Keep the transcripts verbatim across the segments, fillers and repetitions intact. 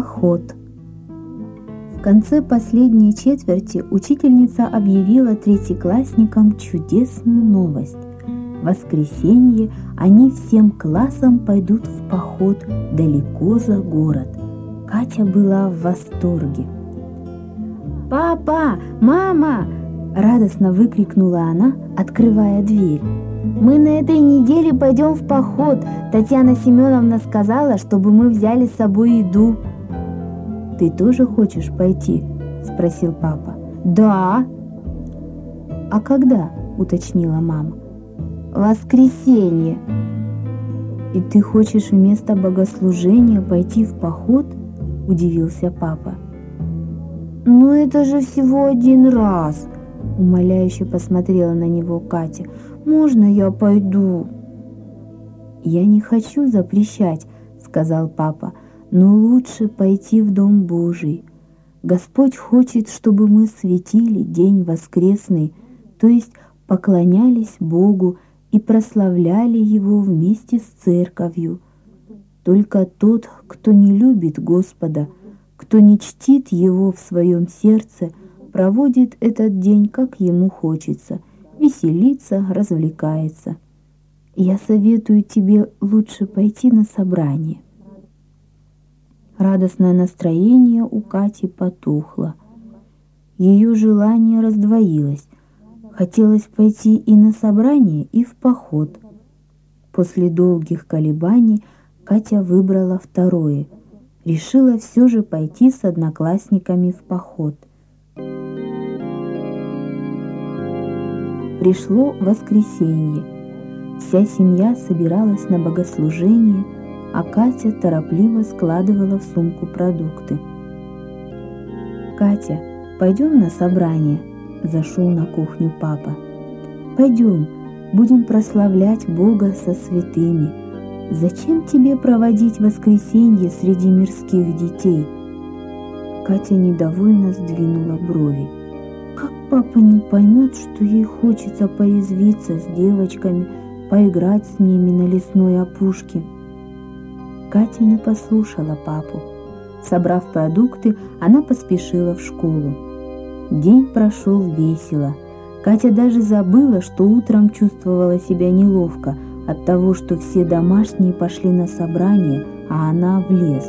Поход. В конце последней четверти учительница объявила третьеклассникам чудесную новость. В воскресенье они всем классом пойдут в поход далеко за город. Катя была в восторге. «Папа! Мама!» – радостно выкрикнула она, открывая дверь. «Мы на этой неделе пойдем в поход. Татьяна Семеновна сказала, чтобы мы взяли с собой еду». «Ты тоже хочешь пойти?» – спросил папа. «Да». «А когда?» – уточнила мама. «Воскресенье». «И ты хочешь вместо богослужения пойти в поход?» – удивился папа. «Ну это же всего один раз», – умоляюще посмотрела на него Катя. «Можно я пойду?» «Я не хочу запрещать», – сказал папа, – «но лучше пойти в Дом Божий. Господь хочет, чтобы мы светили день воскресный, то есть поклонялись Богу и прославляли Его вместе с церковью. Только тот, кто не любит Господа, кто не чтит Его в своем сердце, проводит этот день, как ему хочется, веселится, развлекается. Я советую тебе лучше пойти на собрание». Радостное настроение у Кати потухло. Ее желание раздвоилось. Хотелось пойти и на собрание, и в поход. После долгих колебаний Катя выбрала второе. Решила все же пойти с одноклассниками в поход. Пришло воскресенье. Вся семья собиралась на богослужение, а Катя торопливо складывала в сумку продукты. «Катя, пойдем на собрание?» – зашел на кухню папа. «Пойдем, будем прославлять Бога со святыми. Зачем тебе проводить воскресенье среди мирских детей?» Катя недовольно сдвинула брови. Как папа не поймет, что ей хочется порезвиться с девочками, поиграть с ними на лесной опушке? Катя не послушала папу. Собрав продукты, она поспешила в школу. День прошел весело. Катя даже забыла, что утром чувствовала себя неловко от того, что все домашние пошли на собрание, а она в лес.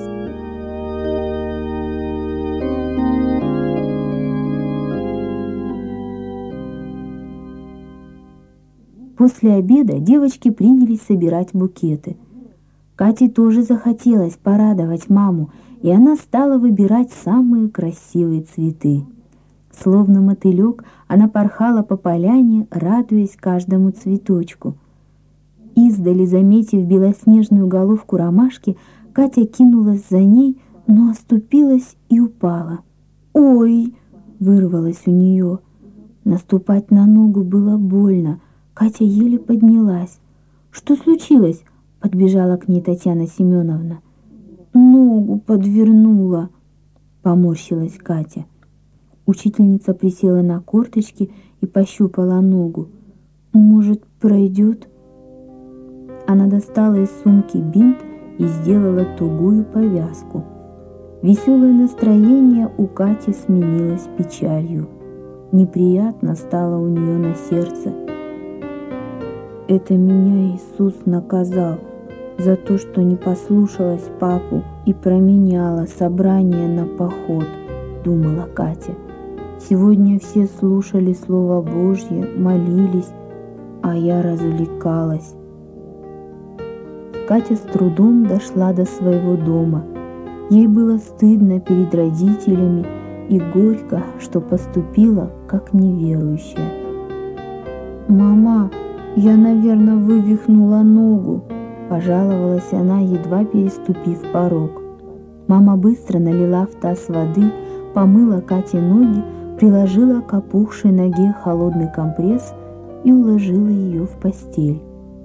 После обеда девочки принялись собирать букеты. Кате тоже захотелось порадовать маму, и она стала выбирать самые красивые цветы. Словно мотылек, она порхала по поляне, радуясь каждому цветочку. Издали, заметив белоснежную головку ромашки, Катя кинулась за ней, но оступилась и упала. «Ой!» — вырвалось у нее. Наступать на ногу было больно. Катя еле поднялась. «Что случилось?» — подбежала к ней Татьяна Семеновна. «Ногу подвернула», — поморщилась Катя. Учительница присела на корточки и пощупала ногу. «Может, пройдет?» Она достала из сумки бинт и сделала тугую повязку. Веселое настроение у Кати сменилось печалью. Неприятно стало у нее на сердце. «Это меня Иисус наказал за то, что не послушалась папу и променяла собрание на поход», — думала Катя. «Сегодня все слушали Слово Божье, молились, а я развлекалась». Катя с трудом дошла до своего дома. Ей было стыдно перед родителями и горько, что поступила как неверующая. «Мама, я, наверное, вывихнула ногу», — пожаловалась она, едва переступив порог. Мама быстро налила в таз воды, помыла Кате ноги, приложила к опухшей ноге холодный компресс и уложила ее в постель.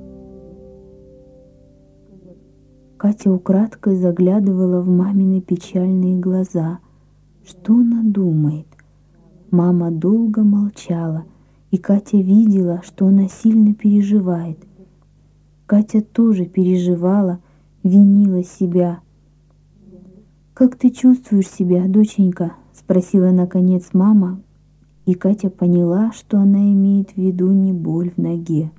Катя украдкой заглядывала в мамины печальные глаза. Что она думает? Мама долго молчала, и Катя видела, что она сильно переживает. Катя тоже переживала, винила себя. «Как ты чувствуешь себя, доченька?» — спросила наконец мама, и Катя поняла, что она имеет в виду не боль в ноге.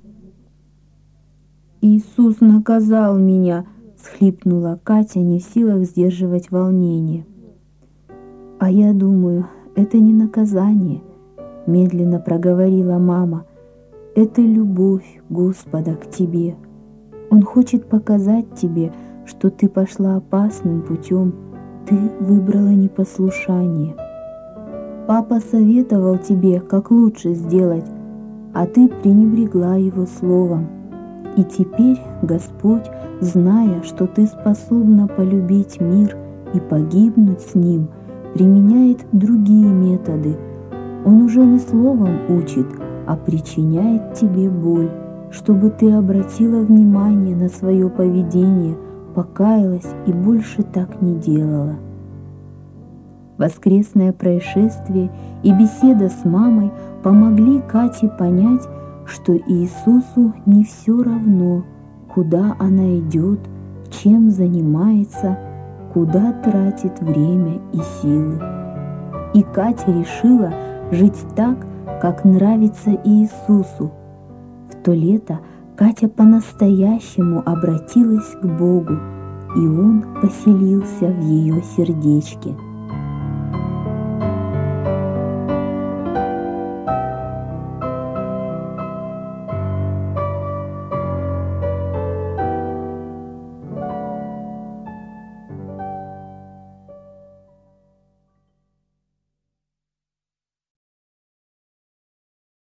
«Иисус наказал меня!» — схлипнула Катя, не в силах сдерживать волнение. «А я думаю, это не наказание», — медленно проговорила мама. «Это любовь Господа к тебе. Он хочет показать тебе, что ты пошла опасным путем, ты выбрала непослушание. Папа советовал тебе, как лучше сделать, а ты пренебрегла его словом. И теперь Господь, зная, что ты способна полюбить мир и погибнуть с ним, применяет другие методы. Он уже не словом учит, а причиняет тебе боль, чтобы ты обратила внимание на свое поведение, покаялась и больше так не делала». Воскресное происшествие и беседа с мамой помогли Кате понять, что Иисусу не все равно, куда она идет, чем занимается, куда тратит время и силы. И Катя решила жить так, как нравится Иисусу. В то лето Катя по-настоящему обратилась к Богу, и Он поселился в ее сердечке.